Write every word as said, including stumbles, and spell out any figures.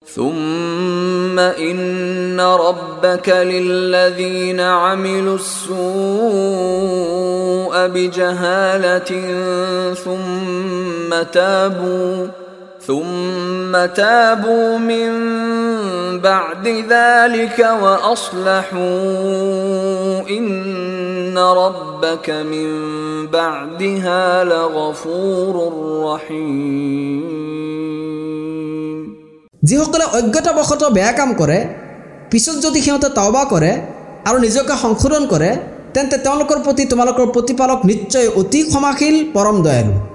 ثم إن ربك للذين عملوا السوء بجهالة ثم تابوا ثم تابوا من بعد ذلك وأصلحوا إن ربك من بعدها لغفور رحيم যিসকলে অজ্ঞতাবশত বেয়া কাম কৰে পিছত যদি সিহঁতে তওবা কৰে আৰু নিজকে সংশোধন কৰে তেন্তে তেওঁলোকৰ প্ৰতি তোমালোকৰ প্ৰতিপালক নিশ্চয় অতি ক্ষমাশীল পৰম দয়ালু।